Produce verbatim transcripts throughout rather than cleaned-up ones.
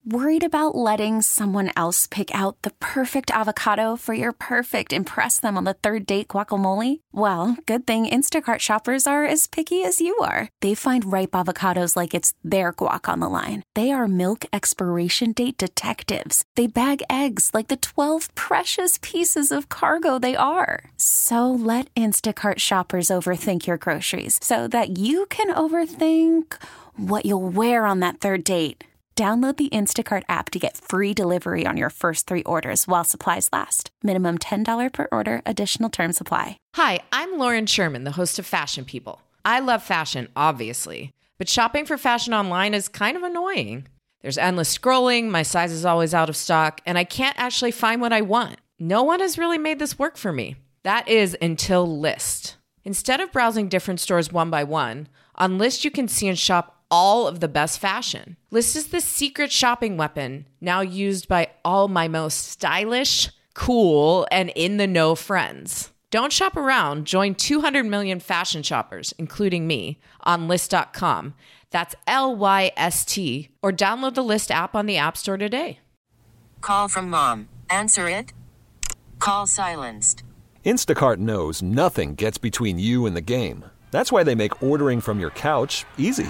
Worried about letting someone else pick out the perfect avocado for your perfect impress them on the third date guacamole? Well, good thing Instacart shoppers are as picky as you are. They find ripe avocados like it's their guac on the line. They are milk expiration date detectives. They bag eggs like the twelve precious pieces of cargo they are. So let Instacart shoppers overthink your groceries so that you can overthink what you'll wear on that third date. Download the Instacart app to get free delivery on your first three orders while supplies last. Minimum ten dollars per order. Additional terms apply. Hi, I'm Lauren Sherman, the host of Fashion People. I love fashion, obviously, but shopping for fashion online is kind of annoying. There's endless scrolling, my size is always out of stock, and I can't actually find what I want. No one has really made this work for me. That is until Lyst. Instead of browsing different stores one by one, on Lyst you can see and shop all of the best fashion. Lyst is the secret shopping weapon now used by all my most stylish, cool, and in-the-know friends. Don't shop around. Join two hundred million fashion shoppers, including me, on Lyst dot com. That's L Y S T. Or download the Lyst app on the App Store today. Call from mom. Answer it. Call silenced. Instacart knows nothing gets between you and the game. That's why they make ordering from your couch easy.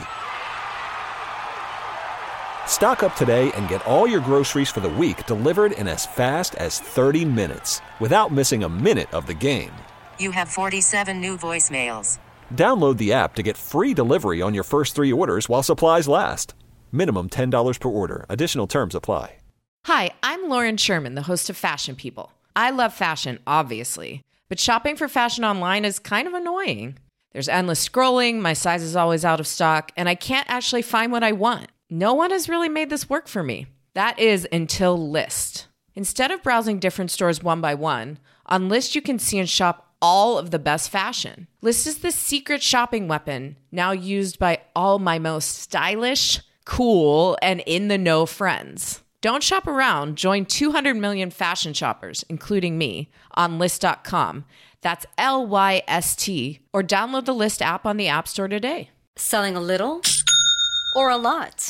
Stock up today and get all your groceries for the week delivered in as fast as thirty minutes without missing a minute of the game. You have forty-seven new voicemails. Download the app to get free delivery on your first three orders while supplies last. Minimum ten dollars per order. Additional terms apply. Hi, I'm Lauren Sherman, the host of Fashion People. I love fashion, obviously, but shopping for fashion online is kind of annoying. There's endless scrolling, my size is always out of stock, and I can't actually find what I want. No one has really made this work for me. That is until Lyst. Instead of browsing different stores one by one, on Lyst you can see and shop all of the best fashion. Lyst is the secret shopping weapon now used by all my most stylish, cool, and in-the-know friends. Don't shop around. Join two hundred million fashion shoppers, including me, on Lyst dot com. That's L Y S T. Or download the Lyst app on the App Store today. Selling a little or a lot?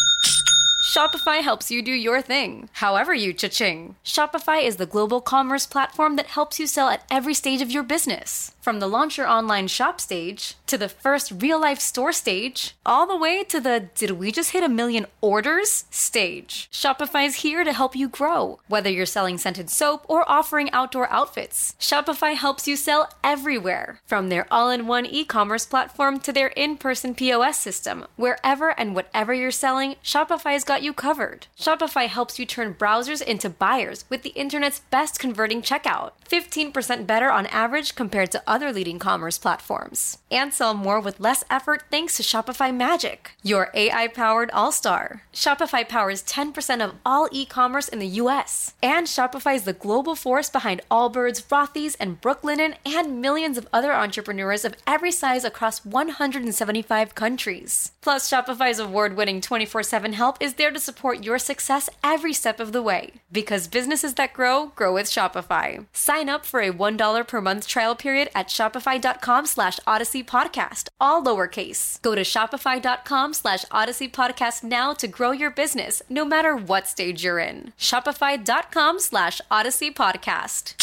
Shopify helps you do your thing, however you cha-ching. Shopify is the global commerce platform that helps you sell at every stage of your business. From the launch your online shop stage, to the first real-life store stage, all the way to the did we just hit a million orders stage. Shopify's here to help you grow. Whether you're selling scented soap or offering outdoor outfits, Shopify helps you sell everywhere. From their all-in-one e-commerce platform to their in-person P O S system, wherever and whatever you're selling, Shopify's got you covered. Shopify helps you turn browsers into buyers with the internet's best converting checkout. fifteen percent better on average compared to other leading commerce platforms. And sell more with less effort thanks to Shopify Magic, your A I-powered all-star. Shopify powers ten percent of all e-commerce in the U S. And Shopify is the global force behind Allbirds, Rothy's, and Brooklinen, and millions of other entrepreneurs of every size across one hundred seventy-five countries. Plus, Shopify's award-winning twenty-four seven help is there to support your success every step of the way. Because businesses that grow, grow with Shopify. Sign up for a one dollar per month trial period at shopify.com slash Odyssey Podcast, all lowercase. Go to shopify.com slash Odyssey Podcast now to grow your business, no matter what stage you're in. Shopify.com slash Odyssey Podcast.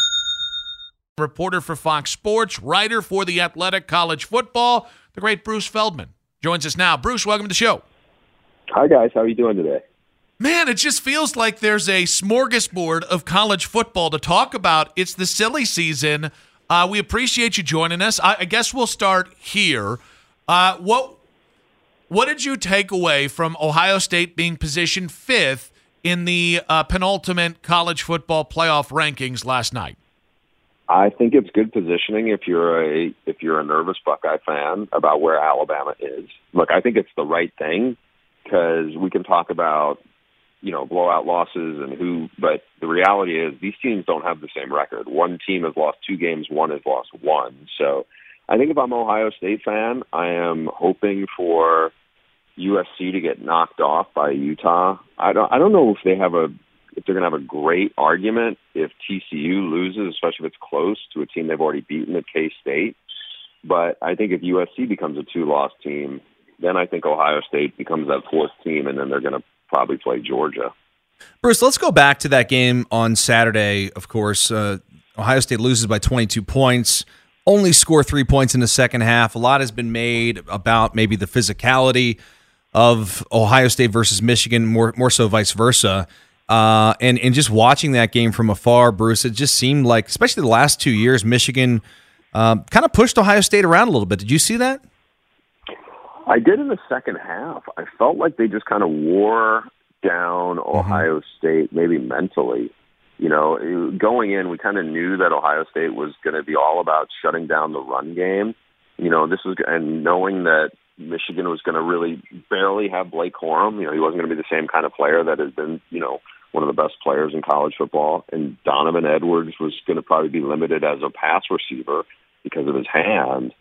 Reporter for Fox Sports, writer for The Athletic, college football, the great Bruce Feldman joins us now. Bruce, welcome to the show. Hi, guys. How are you doing today? Man, it just feels like there's a smorgasbord of college football to talk about. It's the silly season. Uh, we appreciate you joining us. I, I guess we'll start here. Uh, what what did you take away from Ohio State being positioned fifth in the uh, penultimate college football playoff rankings last night? I think it's good positioning if you're a if you're a nervous Buckeye fan about where Alabama is. Look, I think it's the right thing because we can talk about, you know, blowout losses and who, but the reality is these teams don't have the same record. One team has lost two games, one has lost one. So I think if I'm an Ohio State fan, I am hoping for U S C to get knocked off by Utah. I don't I don't know if they have a if they're going to have a great argument if T C U loses, especially if it's close to a team they've already beaten at K-State. But I think if U S C becomes a two-loss team, then I think Ohio State becomes that fourth team, and then they're going to probably play Georgia. Bruce, let's go back to that game on Saturday. Of course, uh, Ohio State loses by twenty-two points, only score three points in the second half. A lot has been made about maybe the physicality of Ohio State versus Michigan, more more so vice versa. Uh, and, and just watching that game from afar, Bruce, it just seemed like, especially the last two years, Michigan um, kind of pushed Ohio State around a little bit. Did you see that? I did in the second half. I felt like they just kind of wore down Ohio mm-hmm. State, maybe mentally. You know, going in, we kind of knew that Ohio State was going to be all about shutting down the run game. You know, this was, and knowing that Michigan was going to really barely have Blake Corum. You know, he wasn't going to be the same kind of player that has been, you know, one of the best players in college football. And Donovan Edwards was going to probably be limited as a pass receiver because of his hand.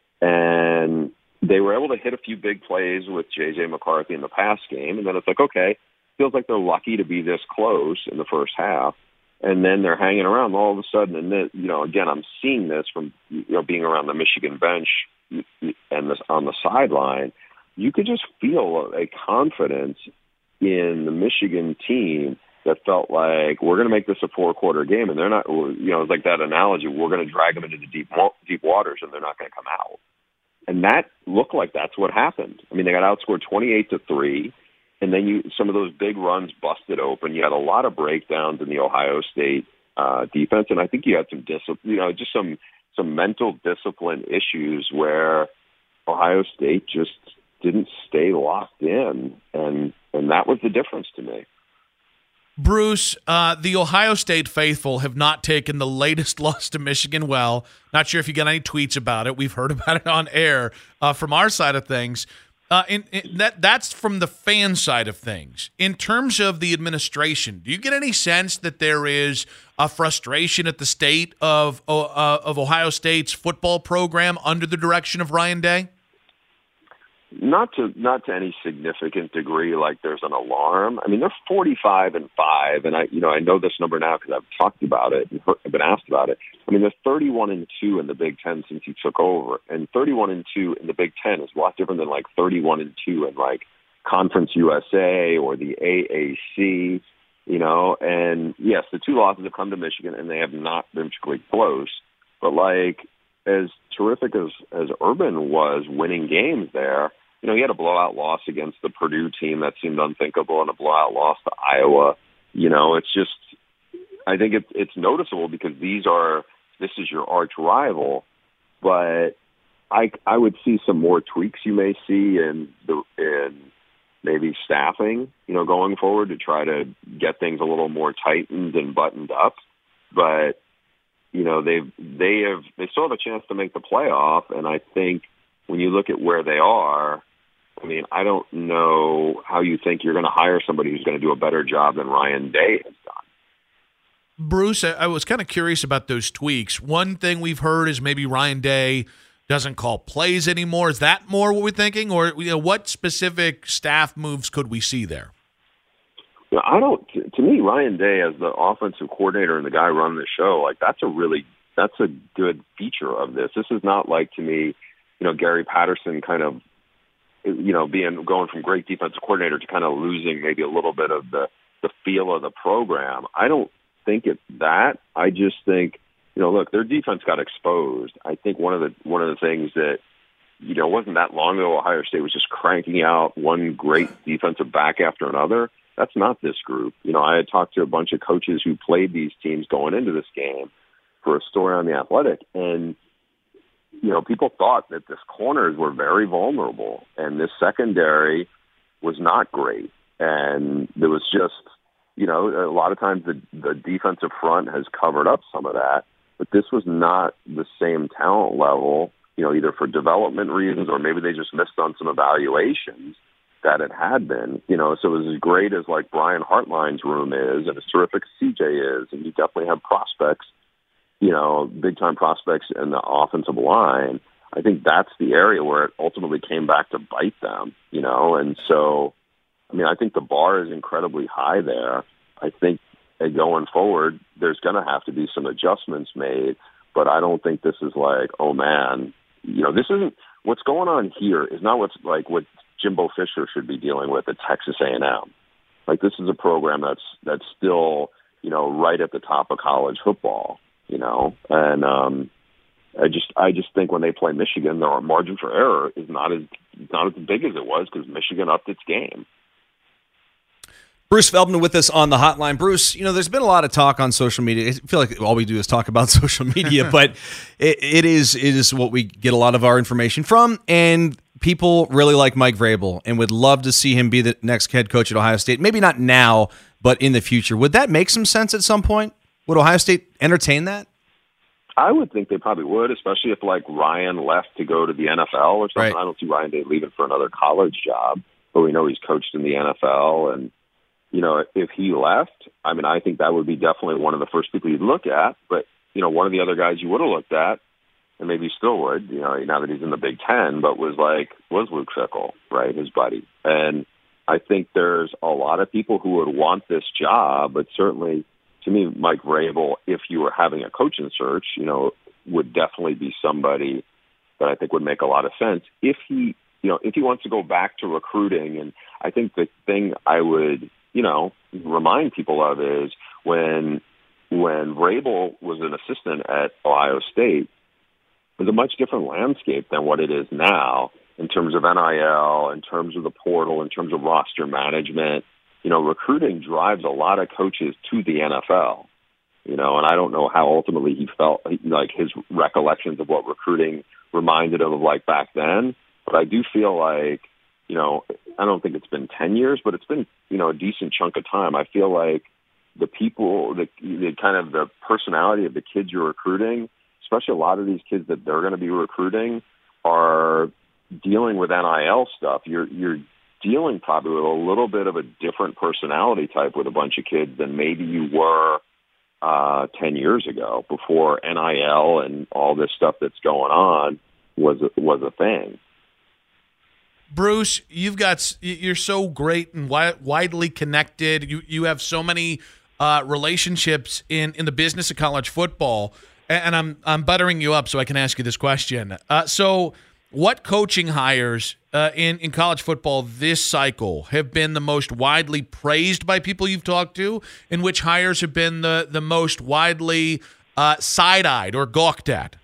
And they were able to hit a few big plays with J J McCarthy in the pass game. And then it's like, okay, feels like they're lucky to be this close in the first half. And then they're hanging around all of a sudden. And then, you know, again, I'm seeing this from, you know, being around the Michigan bench and this on the sideline. You could just feel a confidence in the Michigan team that felt like we're going to make this a four-quarter game, and they're not. You know, it's like that analogy: we're going to drag them into the deep deep waters, and they're not going to come out. And that looked like that's what happened. I mean, they got outscored twenty-eight to three, and then you some of those big runs busted open. You had a lot of breakdowns in the Ohio State uh, defense, and I think you had some discipline. You know, just some some mental discipline issues where Ohio State just didn't stay locked in, and and that was the difference to me. Bruce, uh, the Ohio State faithful have not taken the latest loss to Michigan well. Not sure if you got any tweets about it. We've heard about it on air uh, from our side of things. Uh, in, in that that's from the fan side of things. In terms of the administration, do you get any sense that there is a frustration at the state of uh, of Ohio State's football program under the direction of Ryan Day? Not to not to any significant degree, like there's an alarm. I mean, they're forty-five and five, and I, you know, I know this number now because I've talked about it and heard, I've been asked about it. I mean, they're thirty-one and two in the Big Ten since he took over, and thirty-one and two in the Big Ten is a lot different than like thirty-one and two in like Conference U S A or the A A C. You know, and yes, the two losses have come to Michigan, and they have not been particularly close. But like as terrific as as Urban was winning games there. You know, he had a blowout loss against the Purdue team that seemed unthinkable and a blowout loss to Iowa. You know, it's just, I think it, it's noticeable because these are, this is your arch rival, but I, I would see some more tweaks you may see in the, in maybe staffing, you know, going forward to try to get things a little more tightened and buttoned up. But, you know, they've, they have, they still have a chance to make the playoff. And I think when you look at where they are, I mean, I don't know how you think you're going to hire somebody who's going to do a better job than Ryan Day has done. Bruce, I was kind of curious about those tweaks. One thing we've heard is maybe Ryan Day doesn't call plays anymore. Is that more what we're thinking? Or you know, what specific staff moves could we see there? You know, I don't. To me, Ryan Day as the offensive coordinator and the guy running the show, like that's a really that's a good feature of this. This is not like, to me, you know, Gary Patterson kind of, you know, being going from great defensive coordinator to kind of losing maybe a little bit of the, the feel of the program. I don't think it's that. I just think, you know, look, their defense got exposed. I think one of the one of the things that, you know, wasn't that long ago, Ohio State was just cranking out one great defensive back after another. That's not this group. You know, I had talked to a bunch of coaches who played these teams going into this game for a story on The Athletic, and you know, people thought that this corners were very vulnerable and this secondary was not great. And there was just, you know, a lot of times the, the defensive front has covered up some of that, but this was not the same talent level, you know, either for development reasons or maybe they just missed on some evaluations that it had been, you know. So it was as great as like Brian Hartline's room is and as terrific as C J is, and you definitely have prospects, you know, big-time prospects in the offensive line. I think that's the area where it ultimately came back to bite them, you know. And so, I mean, I think the bar is incredibly high there. I think uh, going forward, there's going to have to be some adjustments made, but I don't think this is like, oh, man, you know, this isn't – what's going on here is not what's like what Jimbo Fisher should be dealing with at Texas A and M. Like, this is a program that's that's still, you know, right at the top of college football, you know. And um, I just I just think when they play Michigan, their margin for error is not as not as big as it was because Michigan upped its game. Bruce Feldman with us on the hotline. Bruce, you know, there's been a lot of talk on social media. I feel like all we do is talk about social media, but it, it is it is what we get a lot of our information from. And people really like Mike Vrabel and would love to see him be the next head coach at Ohio State. Maybe not now, but in the future. Would that make some sense at some point? Would Ohio State entertain that? I would think they probably would, especially if, like, Ryan left to go to the N F L or something. Right. I don't see Ryan Day leaving for another college job, but we know he's coached in the N F L. And, you know, if he left, I mean, I think that would be definitely one of the first people you'd look at. But, you know, one of the other guys you would have looked at, and maybe still would, you know, now that he's in the Big Ten, but was like, was Luke Fickell, right, his buddy. And I think there's a lot of people who would want this job, but certainly, to me, Mike Vrabel, if you were having a coaching search, you know, would definitely be somebody that I think would make a lot of sense if he, you know, if he wants to go back to recruiting. And I think the thing I would, you know, remind people of is when when Vrabel was an assistant at Ohio State, it was a much different landscape than what it is now in terms of N I L, in terms of the portal, in terms of roster management. You know, recruiting drives a lot of coaches to the N F L, you know, and I don't know how ultimately he felt, like his recollections of what recruiting reminded him of like back then. But I do feel like, you know, I don't think it's been ten years, but it's been, you know, a decent chunk of time. I feel like the people, the, the kind of the personality of the kids you're recruiting, especially a lot of these kids that they're going to be recruiting, are dealing with N I L stuff. You're you're dealing probably with a little bit of a different personality type with a bunch of kids than maybe you were uh, ten years ago, before N I L and all this stuff that's going on was a, was a thing. Bruce, you've got you're so great and wi- widely connected. You you have so many uh, relationships in, in the business of college football, and I'm I'm buttering you up so I can ask you this question. Uh, so, what coaching hires uh, in in college football this cycle have been the most widely praised by people you've talked to, and which hires have been the the most widely uh, side-eyed or gawked at?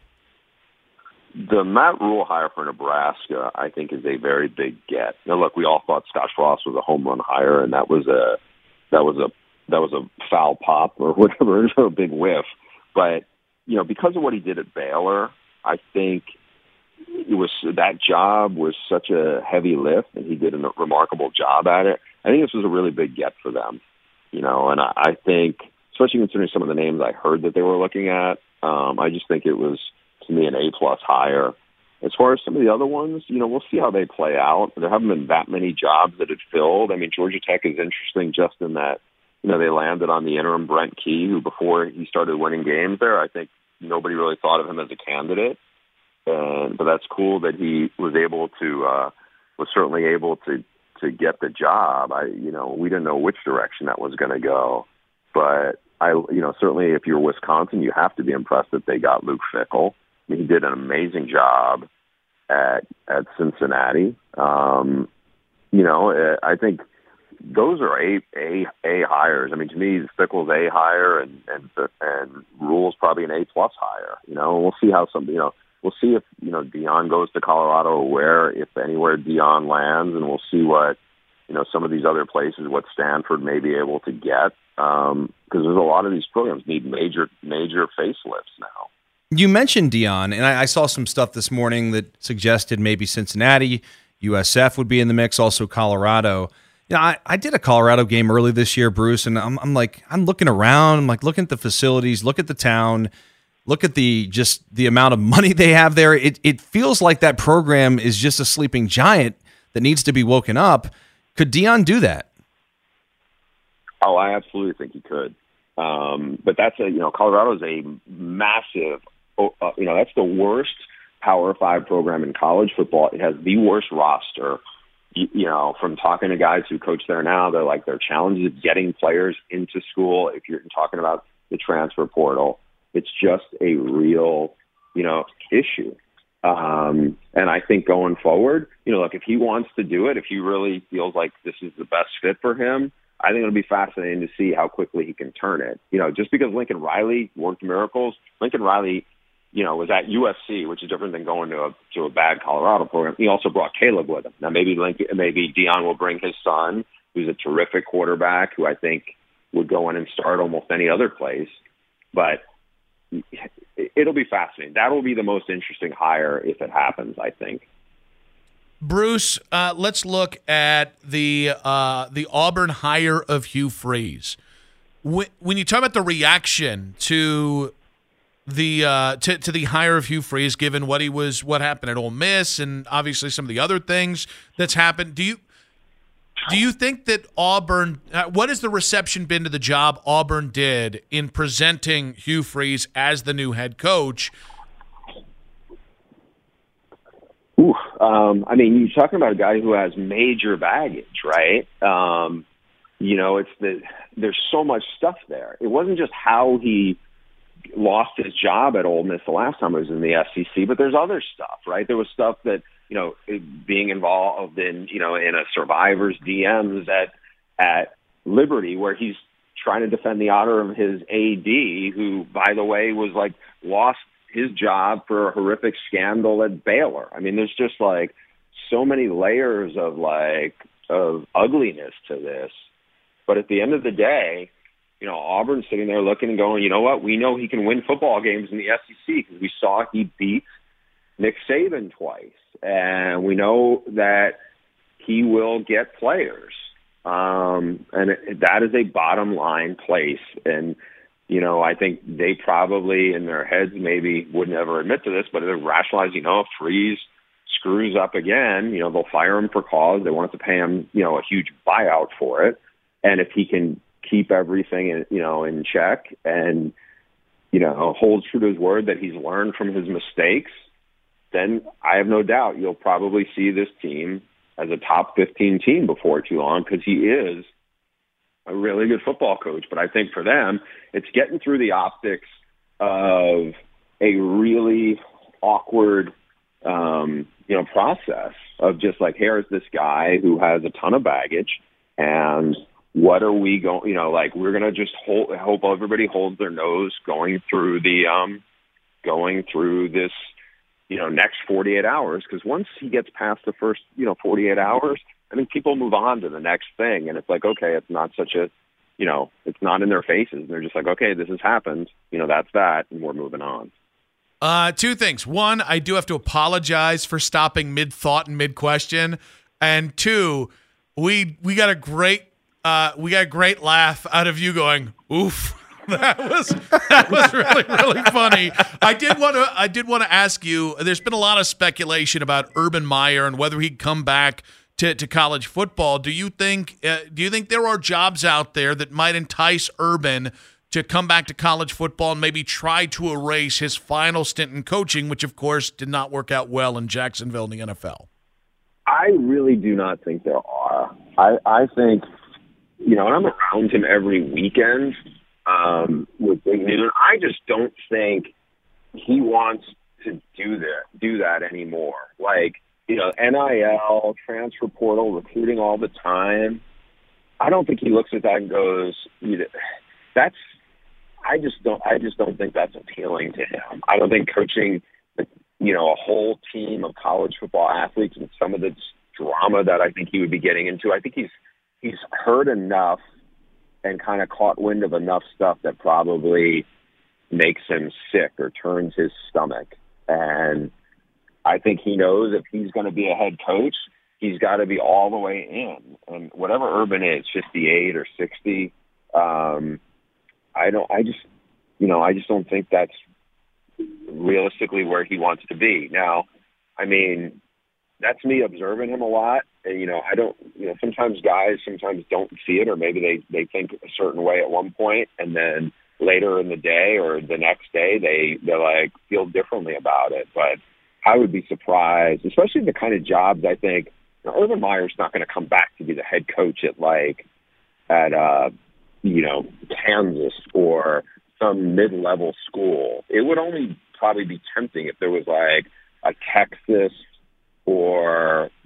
The Matt Rule hire for Nebraska, I think, is a very big get. Now, look, we all thought Scott Frost was a home run hire, and that was a that was a that was a foul pop or whatever, it was a big whiff. But you know, because of what he did at Baylor, I think it was that job was such a heavy lift, and he did a remarkable job at it. I think this was a really big get for them. You know, and I, I think, especially considering some of the names I heard that they were looking at, um, I just think it was, to me, an A-plus hire. As far as some of the other ones, you know, we'll see how they play out. There haven't been that many jobs that had filled. I mean, Georgia Tech is interesting just in that, you know, they landed on the interim Brent Key, who before he started winning games there, I think nobody really thought of him as a candidate. And, but that's cool that he was able to, uh, was certainly able to, to get the job. I, you know, we didn't know which direction that was going to go, but I, you know, certainly if you're Wisconsin, you have to be impressed that they got Luke Fickell. I mean, he did an amazing job at at Cincinnati. Um, you know, I think those are a a a hires. I mean, to me, Fickell's a hire, and and and Rule's probably an A plus hire. You know, we'll see how some. You know, we'll see if you know Deion goes to Colorado, or where, if anywhere, Deion lands, and we'll see what you know some of these other places, what Stanford may be able to get. Um, because there's a lot of these programs need major major facelifts now. You mentioned Deion, and I, I saw some stuff this morning that suggested maybe Cincinnati, U S F would be in the mix, also Colorado. You know, I, I did a Colorado game early this year, Bruce, and I'm, I'm like, I'm looking around, I'm like, looking at the facilities, look at the town, look at the just the amount of money they have there. It it feels like that program is just a sleeping giant that needs to be woken up. Could Deion do that? Oh, I absolutely think he could. Um, but that's a, you know, Colorado's a massive, uh, you know, that's the worst Power Five program in college football. It has the worst roster. You, you know, from talking to guys who coach there now, they're like, their challenges of getting players into school. If you're talking about the transfer portal, it's just a real, you know, issue. Um, and I think going forward, you know, like if he wants to do it, if he really feels like this is the best fit for him, I think it'll be fascinating to see how quickly he can turn it. You know, just because Lincoln Riley worked miracles, Lincoln Riley, you know, was at U S C, which is different than going to a to a bad Colorado program. He also brought Caleb with him. Now maybe Lincoln, maybe Deion will bring his son, who's a terrific quarterback, who I think would go in and start almost any other place. But it'll be fascinating. That will be the most interesting hire if it happens, I think. Bruce, uh, let's look at the uh, the Auburn hire of Hugh Freeze. When, when you talk about the reaction to the uh, to, to the hire of Hugh Freeze, given what he was, what happened at Ole Miss, and obviously some of the other things that's happened, do you do you think that Auburn? Uh, what has the reception been to the job Auburn did in presenting Hugh Freeze as the new head coach? Ooh, um, I mean, you're talking about a guy who has major baggage, right? Um, you know, it's the there's so much stuff there. It wasn't just how he lost his job at Ole Miss the last time he was in the S E C, but there's other stuff, right? There was stuff that, you know, being involved in, you know, in a survivor's D Ms at at Liberty, where he's trying to defend the honor of his A D, who, by the way, was like lost his job for a horrific scandal at Baylor. I mean, there's just like so many layers of like of ugliness to this. But at the end of the day, you know, Auburn's sitting there looking and going, you know what? We know he can win football games in the S E C because we saw he beat Nick Saban twice. And we know that he will get players. Um, and it, that is a bottom line place. And, you know, I think they probably in their heads maybe would never admit to this, but they're rationalizing, you know, if Freeze screws up again, you know, they'll fire him for cause. They won't have to pay him, you know, a huge buyout for it. And if he can keep everything, in, you know, in check and, you know, holds true to his word that he's learned from his mistakes, then I have no doubt you'll probably see this team as a top fifteen team before too long, because he is a really good football coach. But I think for them, it's getting through the optics of a really awkward, um, you know, process of just like, here's this guy who has a ton of baggage, and what are we going, you know, like we're going to just hold, hope everybody holds their nose going through the, um, going through this, you know, next forty-eight hours. Because once he gets past the first, you know, forty-eight hours, I mean, people move on to the next thing. And it's like, okay, it's not such a, you know, it's not in their faces. And they're just like, okay, this has happened. You know, that's that. And we're moving on. Uh, two things. One, I do have to apologize for stopping mid-thought and mid-question. And two, we we got a great uh, we got a great laugh out of you going, oof. That was that was really really funny. I did want to I did want to ask you. There's been a lot of speculation about Urban Meyer and whether he'd come back to, to college football. Do you think uh, do you think there are jobs out there that might entice Urban to come back to college football and maybe try to erase his final stint in coaching, which of course did not work out well in Jacksonville in the N F L? I really do not think there are. I I think, you know, and I'm around him every weekend. Um, with Big Noon, I just don't think he wants to do that, do that anymore. Like, you know, N I L, transfer portal, recruiting all the time. I don't think he looks at that and goes, you know, that's, I just don't, I just don't think that's appealing to him. I don't think coaching, you know, a whole team of college football athletes and some of the drama that I think he would be getting into, I think he's, he's heard enough and kind of caught wind of enough stuff that probably makes him sick or turns his stomach. And I think he knows if he's going to be a head coach, he's got to be all the way in. And whatever Urban is, fifty-eight or sixty, um, I don't, I just, you know, I just don't think that's realistically where he wants to be. Now, I mean, that's me observing him a lot. And, you know, I don't, you know, sometimes guys sometimes don't see it, or maybe they, they think a certain way at one point, and then later in the day or the next day, they, they like feel differently about it. But I would be surprised, especially the kind of jobs I think, you know, Urban Meyer's not going to come back to be the head coach at like, at, uh, you know, Kansas or some mid-level school. It would only probably be tempting if there was like a Texas or,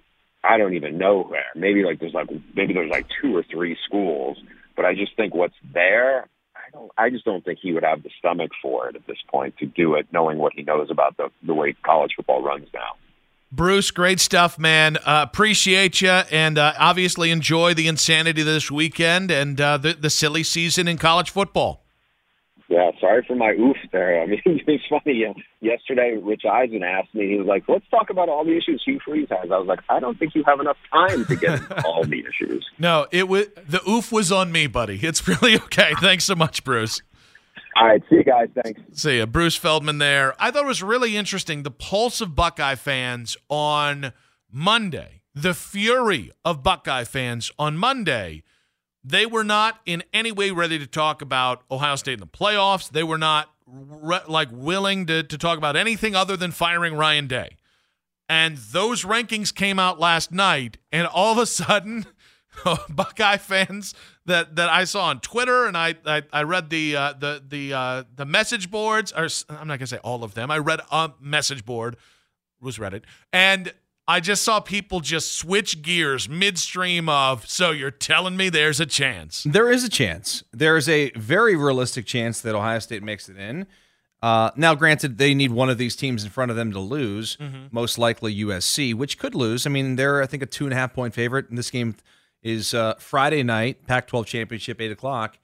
I don't even know where. Maybe like there's like maybe there's like two or three schools, but I just think what's there. I don't. I just don't think he would have the stomach for it at this point to do it, knowing what he knows about the the way college football runs now. Bruce, great stuff, man. Uh, appreciate you, and uh, obviously enjoy the insanity this weekend and uh, the the silly season in college football. Yeah, sorry for my oof there. I mean, it's funny. Uh, yesterday, Rich Eisen asked me, he was like, let's talk about all the issues Hugh Freeze has. I was like, I don't think you have enough time to get into all the issues. No, it was the oof was on me, buddy. It's really okay. Thanks so much, Bruce. All right, see you guys. Thanks. See ya. Bruce Feldman there. I thought it was really interesting, the pulse of Buckeye fans on Monday, the fury of Buckeye fans on Monday. They were not in any way ready to talk about Ohio State in the playoffs. They were not re- like willing to, to talk about anything other than firing Ryan Day. And those rankings came out last night, and all of a sudden, Buckeye fans that, that I saw on Twitter, and I I, I read the uh, the the uh, the message boards. Or I'm not gonna say all of them. I read a message board, was Reddit, and I just saw people just switch gears midstream of, so you're telling me there's a chance. There is a chance. There is a very realistic chance that Ohio State makes it in. Uh, now, granted, they need one of these teams in front of them to lose, mm-hmm. most likely U S C, which could lose. I mean, they're, I think, a two and a half point favorite. And this game is uh, Friday night, Pac twelve championship, eight o'clock.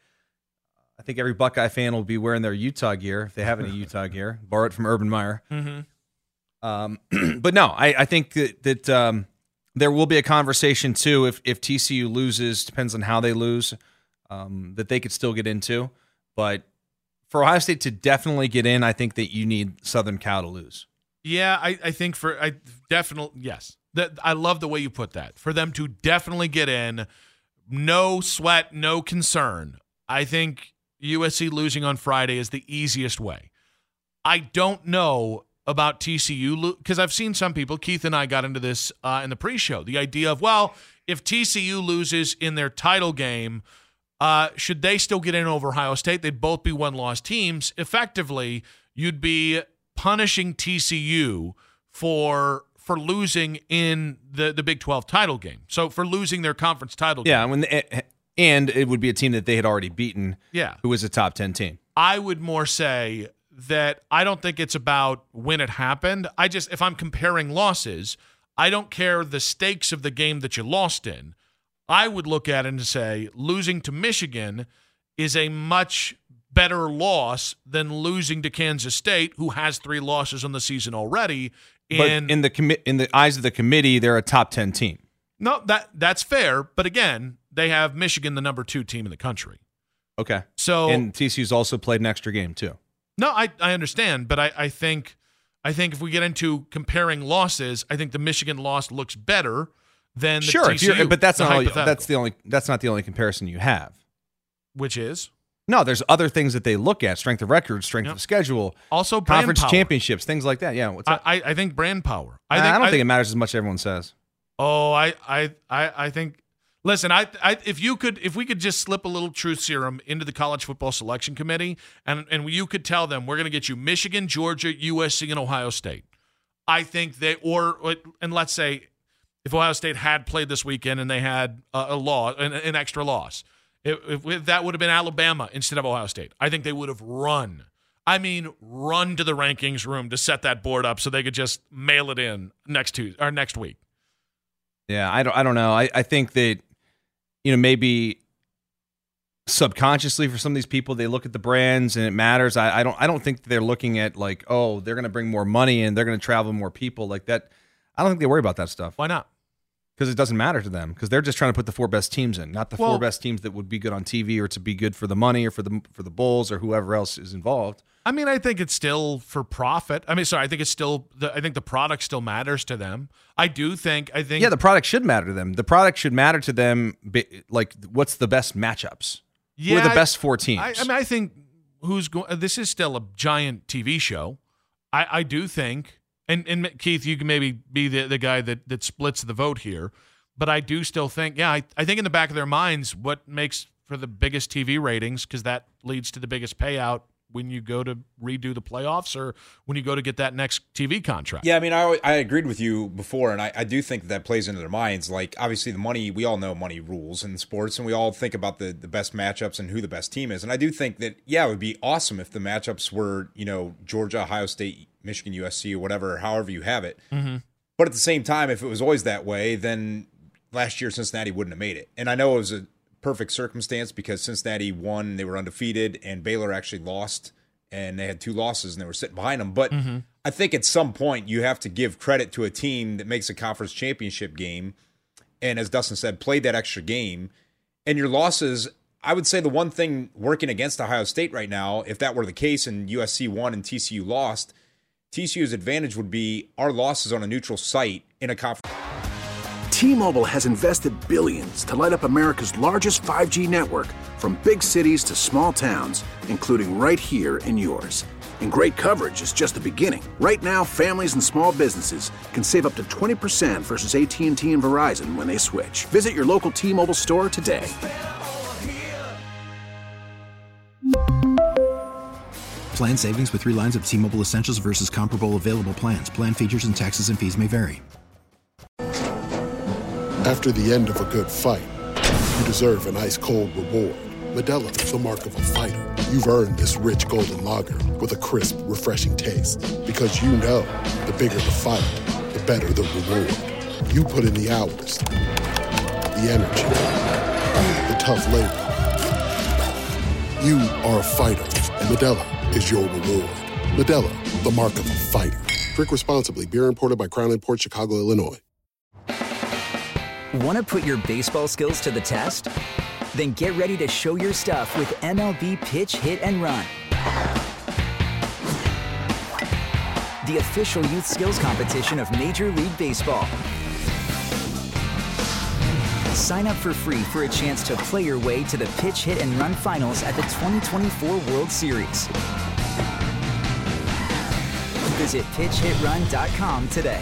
I think every Buckeye fan will be wearing their Utah gear, if they have any Utah gear. Borrow it from Urban Meyer. Mm-hmm. Um, but no, I, I think that, that um, there will be a conversation too if, if T C U loses, depends on how they lose, um, that they could still get into. But for Ohio State to definitely get in, I think that you need Southern Cal to lose. Yeah, I, I think for I definitely yes. That I love the way you put that. For them to definitely get in, no sweat, no concern. I think U S C losing on Friday is the easiest way. I don't know about T C U, because I've seen some people, Keith and I got into this uh, in the pre-show, the idea of, well, if T C U loses in their title game, uh, should they still get in over Ohio State? They'd both be one-loss teams. Effectively, you'd be punishing T C U for for losing in the, the Big twelve title game. So for losing their conference title yeah, game. When the, and it would be a team that they had already beaten, yeah. who was a top ten team. I would more say that I don't think it's about when it happened. I just, if I'm comparing losses, I don't care the stakes of the game that you lost in. I would look at it and say losing to Michigan is a much better loss than losing to Kansas State, who has three losses on the season already. And but in the commi- in the eyes of the committee, they're a top ten team. No, that that's fair. But again, they have Michigan, the number two team in the country. Okay. So and T C U's also played an extra game too. No, I, I understand, but I, I think I think if we get into comparing losses, I think the Michigan loss looks better than the sure, T C U. But that's the not all, that's the only that's not the only comparison you have. Which is? No, there's other things that they look at: strength of record, strength yep. of schedule, also brand conference power. championships, things like that. Yeah, what's that? I, I think brand power. I, I, think, I don't I, think it matters as much as everyone says. Oh, I I I, I think. Listen, I, I, if you could, if we could just slip a little truth serum into the college football selection committee, and and you could tell them we're going to get you Michigan, Georgia, U S C, and Ohio State. I think they, or and let's say, if Ohio State had played this weekend and they had a, a loss, an, an extra loss, if, if that would have been Alabama instead of Ohio State, I think they would have run. I mean, run to the rankings room to set that board up so they could just mail it in next Tuesday or next week. Yeah, I don't, I don't know. I, I think that. You know, maybe subconsciously for some of these people, they look at the brands and it matters. I, I don't I don't think they're looking at like, oh, they're going to bring more money and they're going to travel more people like that. I don't think they worry about that stuff. Why not? Because it doesn't matter to them. Because they're just trying to put the four best teams in, not the well, four best teams that would be good on T V or to be good for the money or for the for the Bulls or whoever else is involved. I mean, I think it's still for profit. I mean, sorry, I think it's still. The, I think the product still matters to them. I do think. I think. Yeah, the product should matter to them. The product should matter to them. Like, what's the best matchups? Yeah, who are the best four teams? I, I mean, I think who's going. This is still a giant T V show. I, I do think, and and Keith, you can maybe be the, the guy that that splits the vote here, but I do still think. Yeah, I, I think in the back of their minds, what makes for the biggest T V ratings, because that leads to the biggest payout when you go to redo the playoffs or when you go to get that next T V contract. Yeah, I mean, I, I agreed with you before, and I, I do think that, that plays into their minds. Like, obviously, the money, we all know money rules in sports, and we all think about the, the best matchups and who the best team is. And I do think that, yeah, it would be awesome if the matchups were, you know, Georgia, Ohio State, Michigan, U S C, or whatever, however you have it. Mm-hmm. But at the same time, if it was always that way, then last year Cincinnati wouldn't have made it. And I know it was a perfect circumstance because Cincinnati won, they were undefeated, and Baylor actually lost, and they had two losses, and they were sitting behind them. But mm-hmm. I think at some point you have to give credit to a team that makes a conference championship game, and as Dustin said, played that extra game. And your losses, I would say the one thing working against Ohio State right now, if that were the case and U S C won and T C U lost, T C U's advantage would be our losses on a neutral site in a conference. T-Mobile has invested billions to light up America's largest five G network, from big cities to small towns, including right here in yours. And great coverage is just the beginning. Right now, families and small businesses can save up to twenty percent versus A T and T and Verizon when they switch. Visit your local T-Mobile store today. Plan savings with three lines of T-Mobile Essentials versus comparable available plans. Plan features and taxes and fees may vary. After the end of a good fight, you deserve an ice-cold reward. Modelo is the mark of a fighter. You've earned this rich golden lager with a crisp, refreshing taste. Because you know, the bigger the fight, the better the reward. You put in the hours, the energy, the tough labor. You are a fighter, and Modelo is your reward. Modelo, the mark of a fighter. Drink responsibly. Beer imported by Crown Imports, Chicago, Illinois. Want to put your baseball skills to the test? Then get ready to show your stuff with M L B Pitch, Hit, and Run. The official youth skills competition of Major League Baseball. Sign up for free for a chance to play your way to the Pitch, Hit, and Run finals at the twenty twenty-four World Series. Visit pitch hit run dot com today.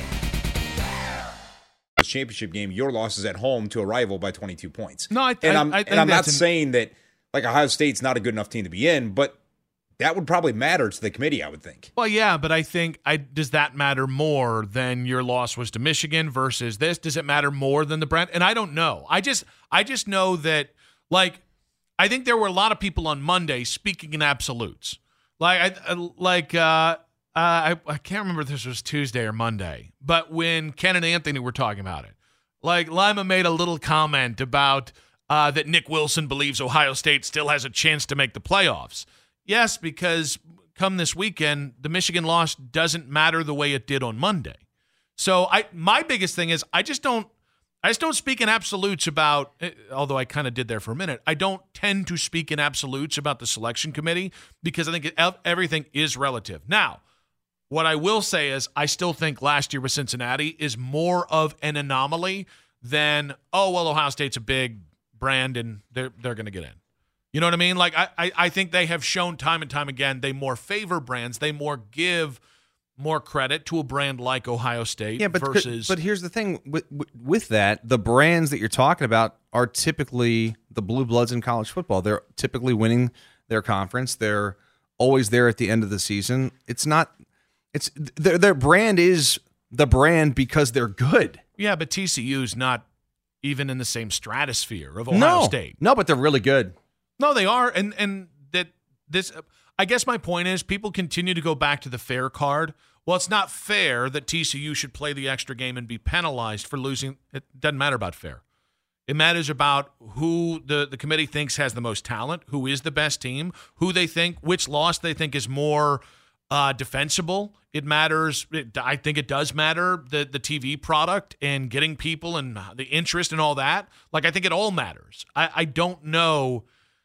Championship game, your loss is at home to a rival by twenty-two points. No, I, and I, I'm, I and I'm not an... saying that like Ohio State's not a good enough team to be in, but that would probably matter to the committee, I would think. Well, yeah, but I think I does that matter more than your loss was to Michigan versus this? Does it matter more than the Brent? And I don't know. I just I just know that like I think there were a lot of people on Monday speaking in absolutes. Like I like uh Uh, I, I can't remember if this was Tuesday or Monday, but when Ken and Anthony were talking about it, like Lima made a little comment about uh, that Nick Wilson believes Ohio State still has a chance to make the playoffs. Yes, because come this weekend, the Michigan loss doesn't matter the way it did on Monday. So I, my biggest thing is I just don't, I just don't speak in absolutes about, although I kind of did there for a minute, I don't tend to speak in absolutes about the selection committee because I think it, everything is relative. Now, what I will say is I still think last year with Cincinnati is more of an anomaly than, oh, well, Ohio State's a big brand and they're they're going to get in. You know what I mean? Like, I, I, I think they have shown time and time again they more favor brands. They more give more credit to a brand like Ohio State yeah, but, versus – But here's the thing. With, with that, the brands that you're talking about are typically the blue bloods in college football. They're typically winning their conference. They're always there at the end of the season. It's not – It's their their brand is the brand because they're good. Yeah, but T C U's not even in the same stratosphere of Ohio no, State. No, but they're really good. No, they are, and and that this. I guess my point is people continue to go back to the fair card. Well, it's not fair that T C U should play the extra game and be penalized for losing. It doesn't matter about fair. It matters about who the, the committee thinks has the most talent, who is the best team, who they think, which loss they think is more uh, defensible. It matters. It, I think it does matter, the, the T V product and getting people and the interest and all that. Like, I think it all matters. I, I don't know.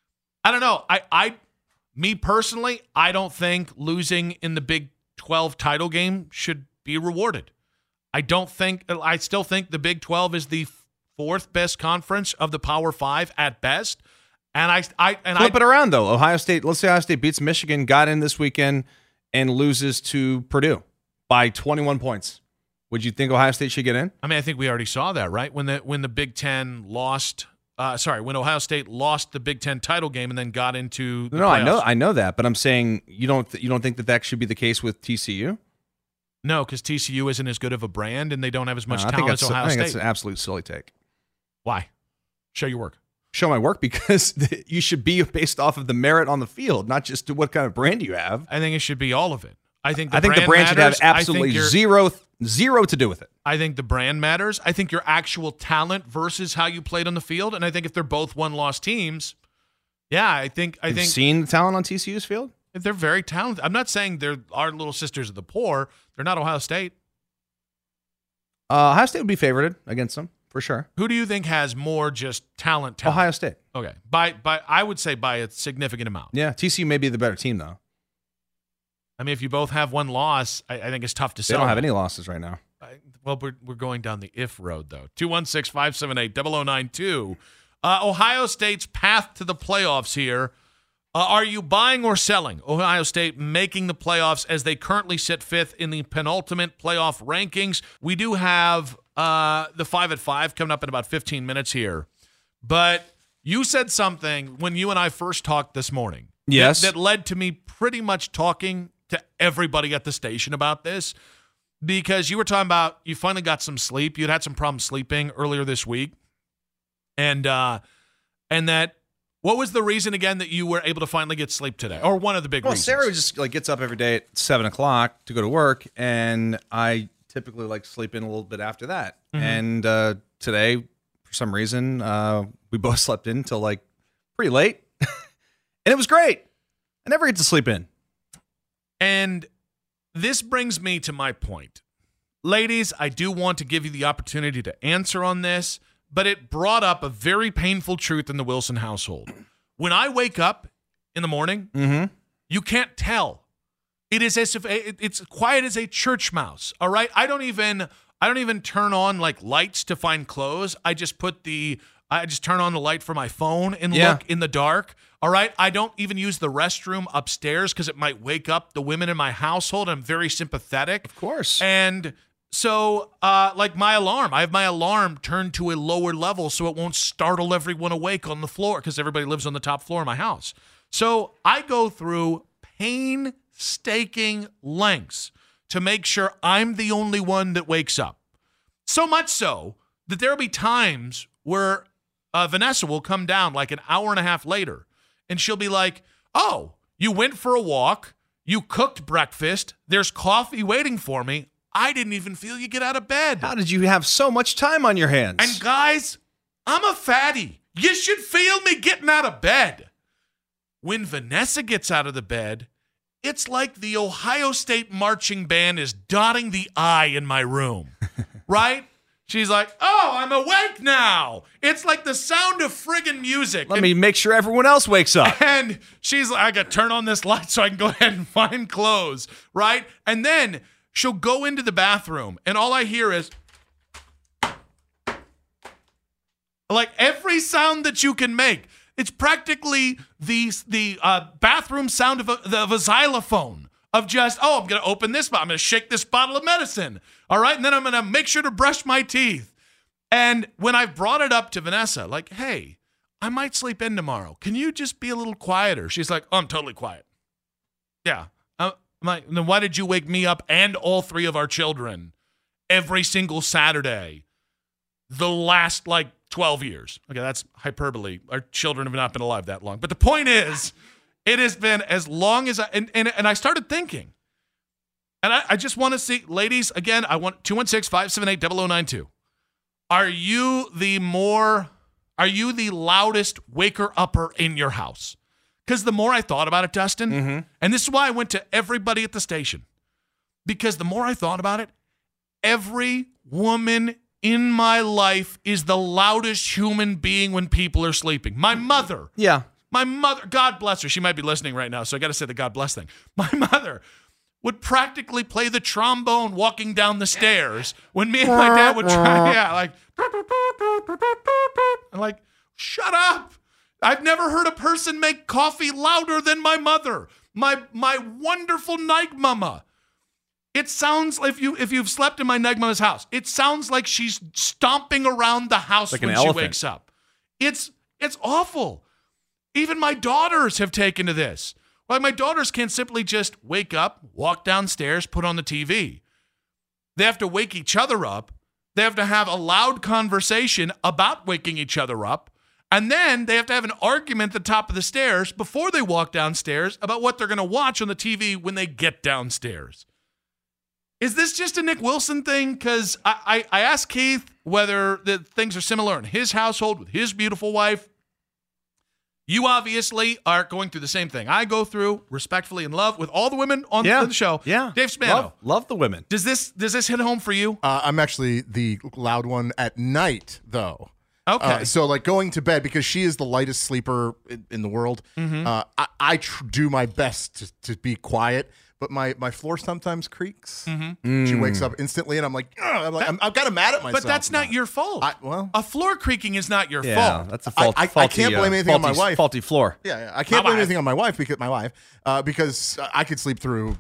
I don't know. I, I, me personally, I don't think losing in the Big twelve title game should be rewarded. I don't think, I still think the Big twelve is the fourth best conference of the Power Five at best. And I, I, and Flip I, it around though. Ohio State, let's say Ohio State beats Michigan, got in this weekend, and loses to Purdue by twenty-one points. Would you think Ohio State should get in? I mean, I think we already saw that, right? When the when the Big Ten lost Uh, sorry, when Ohio State lost the Big Ten title game and then got into the no, playoffs. I know, I know that, but I'm saying you don't, th- you don't think that that should be the case with T C U? No, because T C U isn't as good of a brand and they don't have as much No, I think talent as that's- Ohio I think State. that's an absolute silly take. Why? Show your work. Show my work because you should be based off of the merit on the field, not just to what kind of brand you have. I think it should be all of it. I think the I think brand the brand matters. should have I think absolutely your- zero, zero to do with it. I think the brand matters. I think your actual talent versus how you played on the field. And I think if they're both one-loss teams, yeah, I think I You've think seen the talent on T C U's field? they're very talented. I'm not saying they're our little sisters of the poor. They're not Ohio State. Uh, Ohio State would be favorited against them for sure. Who do you think has more just talent? talent? Ohio State. Okay, by by I would say by a significant amount. Yeah, T C U may be the better team though. I mean, if you both have one loss, I, I think it's tough to They say. don't have any losses right now. I, well, we're we're going down the if road though. two one six, five seven eight, zero zero nine two. Uh, Ohio State's path to the playoffs here. Uh, are you buying or selling Ohio State making the playoffs as they currently sit fifth in the penultimate playoff rankings? We do have uh, the five at five coming up in about fifteen minutes here. But you said something when you and I first talked this morning. Yes. That, that led to me pretty much talking to everybody at the station about this because you were talking about you finally got some sleep. You'd had some problems sleeping earlier this week. And uh, and that what was the reason again that you were able to finally get sleep today? Or one of the big Well, reasons? Sarah just like gets up every day at seven o'clock to go to work, and I typically like sleep in a little bit after that. Mhm. And uh, today, for some reason, uh, we both slept in until like pretty late, and it was great. I never get to sleep in. And this brings me to my point. Ladies, I do want to give you the opportunity to answer on this, but it brought up a very painful truth in the Wilson household. When I wake up in the morning, Mm-hmm. you can't tell. It is as if it's quiet as a church mouse. All right. I don't even I don't even turn on like lights to find clothes. I just put the I just turn on the light for my phone and Yeah. look in the dark. All right. I don't even use the restroom upstairs because it might wake up the women in my household. I'm very sympathetic. Of course. And so, uh, like my alarm, I have my alarm turned to a lower level so it won't startle everyone awake on the floor because everybody lives on the top floor of my house. So I go through painstaking lengths to make sure I'm the only one that wakes up. So much so that there'll be times where uh, Vanessa will come down like an hour and a half later and she'll be like, oh, you went for a walk, you cooked breakfast, there's coffee waiting for me. I didn't even feel you get out of bed. How did you have so much time on your hands? And guys, I'm a fatty. You should feel me getting out of bed. When Vanessa gets out of the bed, it's like the Ohio State marching band is dotting the I in my room, right? She's like, oh, I'm awake now. It's like the sound of friggin' music. Let and, me make sure everyone else wakes up. And she's like, I got to turn on this light so I can go ahead and find clothes, right? And then she'll go into the bathroom, and all I hear is like every sound that you can make. It's practically the the uh, bathroom sound of a, of a xylophone of just, oh, I'm going to open this, I'm going to shake this bottle of medicine, all right? And then I'm going to make sure to brush my teeth. And when I brought it up to Vanessa, like, hey, I might sleep in tomorrow. Can you just be a little quieter? She's like, oh, I'm totally quiet. Yeah. I'm like, then why did you wake me up and all three of our children every single Saturday the last, like, twelve years? Okay, that's hyperbole. Our children have not been alive that long. But the point is, it has been as long as I, and, and, and I started thinking, and I, I just want to see, ladies, again, I want two one six, five seven eight, zero zero nine two. Are you the more, are you the loudest waker-upper in your house? Because the more I thought about it, Dustin, Mm-hmm. and this is why I went to everybody at the station, because the more I thought about it, every woman in my life is the loudest human being when people are sleeping. My mother. Yeah. My mother, God bless her. She might be listening right now, so I got to say the God bless thing. My mother would practically play the trombone walking down the stairs when me and my dad would try, yeah, like, I'm like, shut up. I've never heard a person make coffee louder than my mother, my my wonderful night mama. It sounds like if you if you've slept in my Negmama's house, it sounds like she's stomping around the house Like when an she elephant. wakes up. It's it's awful. Even my daughters have taken to this. Like, my daughters can't simply just wake up, walk downstairs, put on the T V. They have to wake each other up. They have to have a loud conversation about waking each other up. And then they have to have an argument at the top of the stairs before they walk downstairs about what they're going to watch on the T V when they get downstairs. Is this just a Nick Wilson thing? Because I, I, I asked Keith whether the things are similar in his household with his beautiful wife. You obviously are going through the same thing I go through, respectfully in love with all the women on yeah. the show. Yeah. Dave Spano. Love, love the women. Does this does this hit home for you? Uh, I'm actually the loud one at night, though. Okay. Uh, so, like, going to bed, because she is the lightest sleeper in, in the world, Mhm. uh, I, I tr- do my best to, to be quiet, but my, my floor sometimes creaks. Mhm. She Mm. wakes up instantly, and I'm like, "Ugh," I'm, like I'm, I'm kind of mad at myself. But that's not your fault. I, well, a floor creaking is not your Yeah, fault. that's a fault. I, I, faulty, I can't blame uh, anything on my faulty- wife. Faulty floor. Yeah, yeah. I can't My blame wife. anything on my wife because my wife uh, because I could sleep through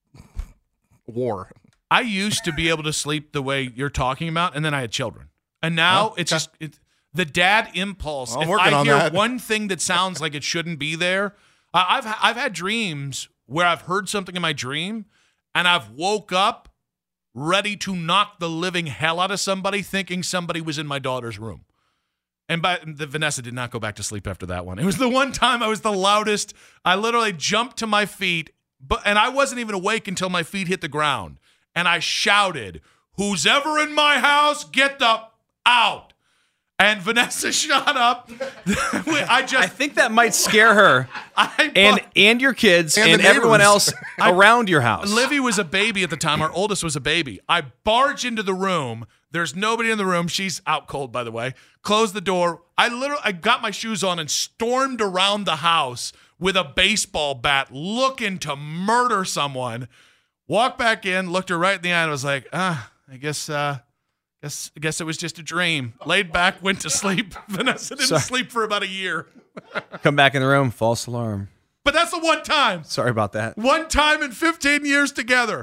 war. I used to be able to sleep the way you're talking about, and then I had children. And now Oh, it's okay. just it, the dad impulse. Well, I'm if working I on hear that. one thing that sounds like it shouldn't be there, uh, I've I've had dreams where I've heard something in my dream, and I've woke up ready to knock the living hell out of somebody, thinking somebody was in my daughter's room. And by the Vanessa did not go back to sleep after that one. It was the one time I was the loudest. I literally jumped to my feet, but and I wasn't even awake until my feet hit the ground. And I shouted, "Who's ever in my house, get the out!" And Vanessa shot up. I just I think that might scare her I, and and your kids and, And the everyone neighbors. else around your house. Livy was a baby at the time. Our oldest was a baby. I barge into the room. There's nobody in the room. She's out cold, by the way. Closed the door. I literally I got my shoes on and stormed around the house with a baseball bat looking to murder someone. Walked back in, looked her right in the eye, and was like, ah, I guess uh Guess, I guess it was just a dream. Laid back, went to sleep. Vanessa didn't Sorry. sleep for about a year. Come back in the room. False alarm. But that's the one time. Sorry about that. One time in fifteen years together.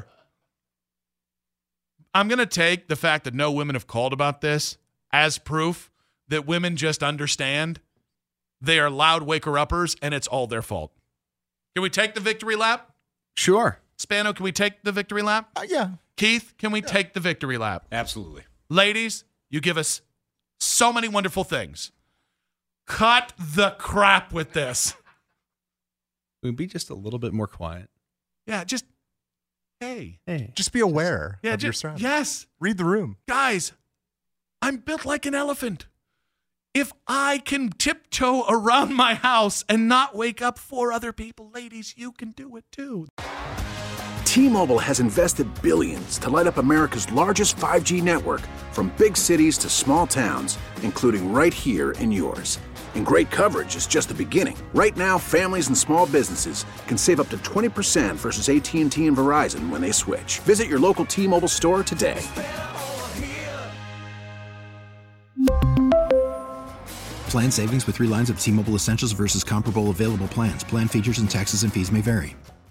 I'm going to take the fact that no women have called about this as proof that women just understand they are loud waker-uppers and it's all their fault. Can we take the victory lap? Sure. Spano, can we take the victory lap? Uh, yeah. Keith, can we take the victory lap? Absolutely. Ladies, you give us so many wonderful things. Cut the crap with this. We'd be just a little bit more quiet. Yeah, just, hey. Hey. Just be aware Yeah, of your just, surroundings. yes. Read the room. Guys, I'm built like an elephant. If I can tiptoe around my house and not wake up four other people, ladies, you can do it too. T-Mobile has invested billions to light up America's largest five G network, from big cities to small towns, including right here in yours. And great coverage is just the beginning. Right now, families and small businesses can save up to twenty percent versus A T and T and Verizon when they switch. Visit your local T-Mobile store today. Plan savings with three lines of T-Mobile Essentials versus comparable available plans. Plan features and taxes and fees may vary.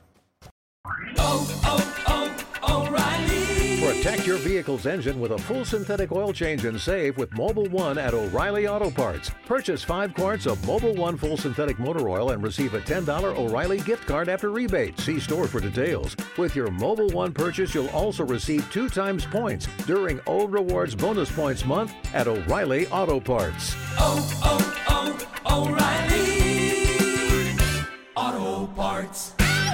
Protect your vehicle's engine with a full synthetic oil change and save with Mobil one at O'Reilly Auto Parts. Purchase five quarts of Mobil one full synthetic motor oil and receive a ten dollars O'Reilly gift card after rebate. See store for details. With your Mobil one purchase, you'll also receive two times points during O Rewards Bonus Points Month at O'Reilly Auto Parts. Oh, oh, oh, O'Reilly Auto Parts.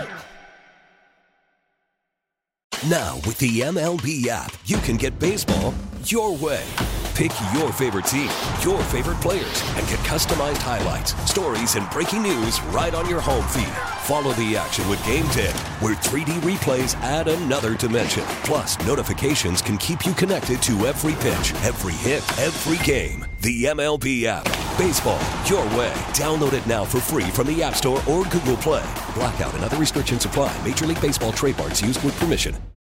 Now, with the M L B app, you can get baseball your way. Pick your favorite team, your favorite players, and get customized highlights, stories, and breaking news right on your home feed. Follow the action with Game ten, where three D replays add another dimension. Plus, notifications can keep you connected to every pitch, every hit, every game. The M L B app. Baseball your way. Download it now for free from the App Store or Google Play. Blackout and other restrictions apply. Major League Baseball trademarks used with permission.